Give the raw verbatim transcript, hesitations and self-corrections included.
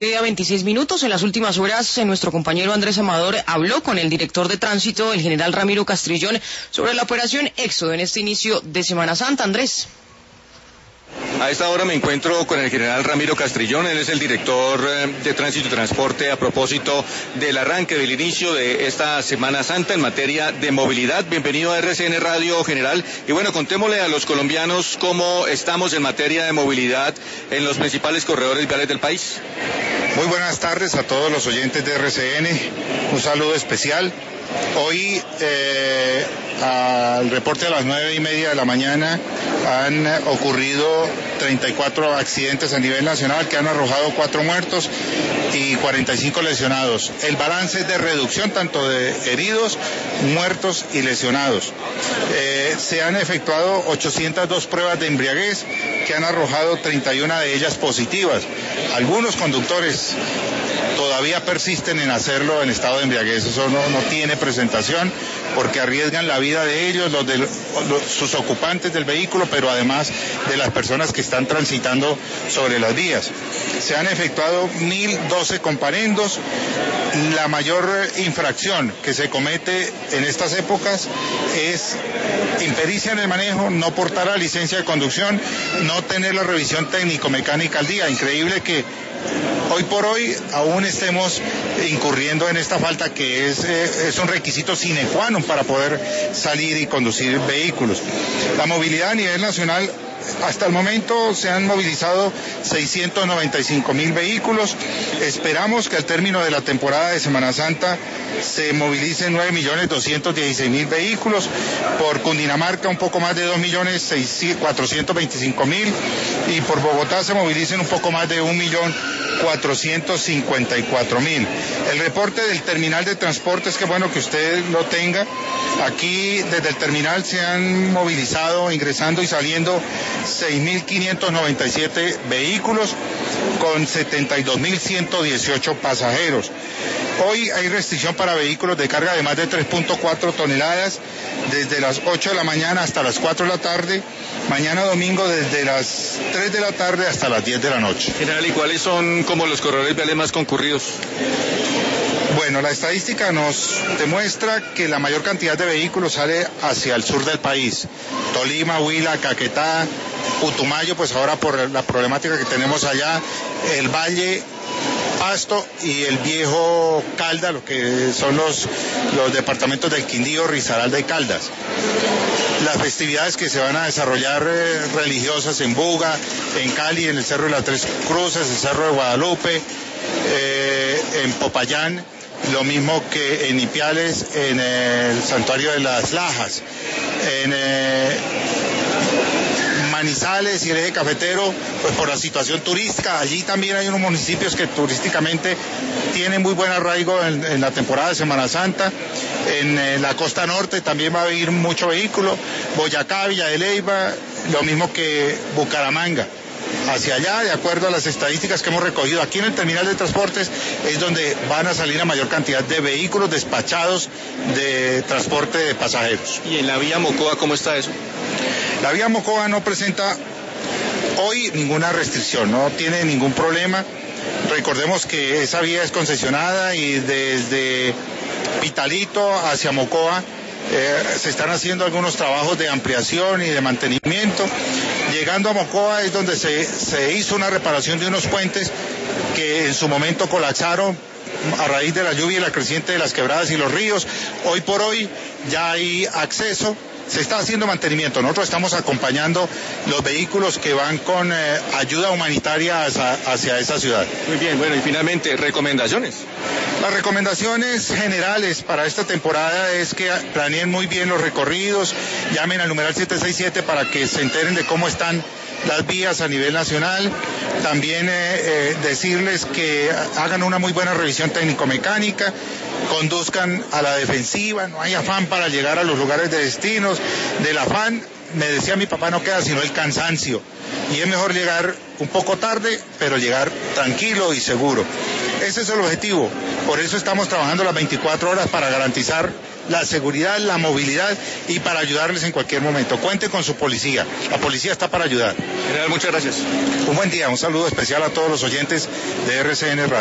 A veintiséis minutos, en las últimas horas, nuestro compañero Andrés Amador habló con el director de tránsito, el general Ramiro Castrillón, sobre la operación Éxodo en este inicio de Semana Santa. Andrés. A esta hora me encuentro con el general Ramiro Castrillón, él es el director de Tránsito y Transporte a propósito del arranque, del inicio de esta Semana Santa en materia de movilidad. Bienvenido a R C N Radio, general. Y bueno, contémosle a los colombianos cómo estamos en materia de movilidad en los principales corredores viales del país. Muy buenas tardes a todos los oyentes de R C N, un saludo especial. Hoy, eh, al reporte a las nueve y media de la mañana, han ocurrido treinta y cuatro accidentes a nivel nacional que han arrojado cuatro muertos y cuarenta y cinco lesionados. El balance es de reducción tanto de heridos, muertos y lesionados. Eh, se han efectuado ochocientas dos pruebas de embriaguez que han arrojado treinta y una de ellas positivas. Algunos conductores todavía persisten en hacerlo en estado de embriaguez. Eso no, no tiene presentación porque arriesgan la vida de ellos, los de los, sus ocupantes del vehículo, pero además de las personas que están transitando sobre las vías. Se han efectuado mil doce comparendos. La mayor infracción que se comete en estas épocas es impericia en el manejo, no portar la licencia de conducción, no tener la revisión técnico-mecánica al día. Increíble que hoy por hoy aún estemos incurriendo en esta falta que es, eh, es un requisito sine qua non para poder salir y conducir vehículos. La movilidad a nivel nacional, hasta el momento se han movilizado seiscientos noventa y cinco mil vehículos. Esperamos que al término de la temporada de Semana Santa se movilicen nueve millones doscientos dieciséis mil vehículos. Por Cundinamarca un poco más de dos millones cuatrocientos veinticinco mil y por Bogotá se movilicen un poco más de un millón cuatrocientos cincuenta y cuatro mil. El reporte del terminal de transportes, que bueno que usted lo tenga. Aquí desde el terminal se han movilizado, ingresando y saliendo seis mil quinientos noventa y siete vehículos con setenta y dos mil ciento dieciocho pasajeros. Hoy hay restricción para vehículos de carga de más de tres punto cuatro toneladas desde las ocho de la mañana hasta las cuatro de la tarde. Mañana domingo desde las tres de la tarde hasta las diez de la noche. General, ¿y cuáles son como los corredores viales más concurridos? Bueno, la estadística nos demuestra que la mayor cantidad de vehículos sale hacia el sur del país. Tolima, Huila, Caquetá, Putumayo, pues ahora por la problemática que tenemos allá, el Valle, Pasto y el viejo Caldas, lo que son los, los departamentos del Quindío, Risaralda y Caldas. Las festividades que se van a desarrollar eh, religiosas en Buga, en Cali, en el Cerro de las Tres Cruces, el Cerro de Guadalupe, eh, en Popayán, lo mismo que en Ipiales, en el Santuario de las Lajas, en eh, Manizales y el eje cafetero, pues por la situación turística. Allí también hay unos municipios que turísticamente tienen muy buen arraigo en, en la temporada de Semana Santa. En eh, la costa norte también va a ir mucho vehículo, Boyacá, Villa de Leyva, lo mismo que Bucaramanga. Hacia allá, de acuerdo a las estadísticas que hemos recogido aquí en el terminal de transportes, es donde van a salir la mayor cantidad de vehículos despachados de transporte de pasajeros. ¿Y en la vía Mocoa cómo está eso? La vía Mocoa no presenta hoy ninguna restricción, no tiene ningún problema. Recordemos que esa vía es concesionada y desde Pitalito hacia Mocoa eh, se están haciendo algunos trabajos de ampliación y de mantenimiento. Llegando a Mocoa es donde se, se hizo una reparación de unos puentes que en su momento colapsaron a raíz de la lluvia y la creciente de las quebradas y los ríos. Hoy por hoy ya hay acceso, se está haciendo mantenimiento. Nosotros estamos acompañando los vehículos que van con eh, ayuda humanitaria hacia, hacia esa ciudad. Muy bien, bueno, y finalmente, recomendaciones. Las recomendaciones generales para esta temporada es que planeen muy bien los recorridos, llamen al numeral siete seis siete para que se enteren de cómo están las vías a nivel nacional. También eh, eh, decirles que hagan una muy buena revisión técnico-mecánica, conduzcan a la defensiva, no hay afán para llegar a los lugares de destinos. Del afán me decía mi papá, no queda sino el cansancio. Y es mejor llegar un poco tarde, pero llegar tranquilo y seguro. Ese es el objetivo. Por eso estamos trabajando las veinticuatro horas para garantizar la seguridad, la movilidad y para ayudarles en cualquier momento. Cuente con su policía. La policía está para ayudar. General, muchas gracias. Un buen día. Un saludo especial a todos los oyentes de R C N Radio.